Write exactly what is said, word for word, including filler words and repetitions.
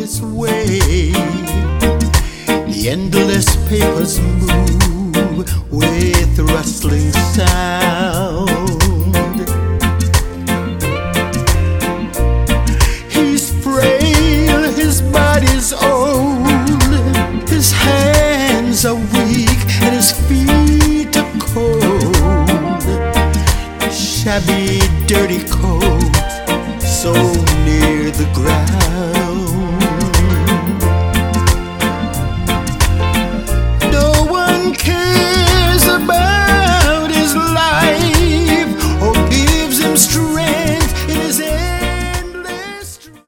his way. The endless papers move with rustling sound. He's frail, his body's old, his hands are weak and his feet are cold. Shabby, dirty coat, so near the ground.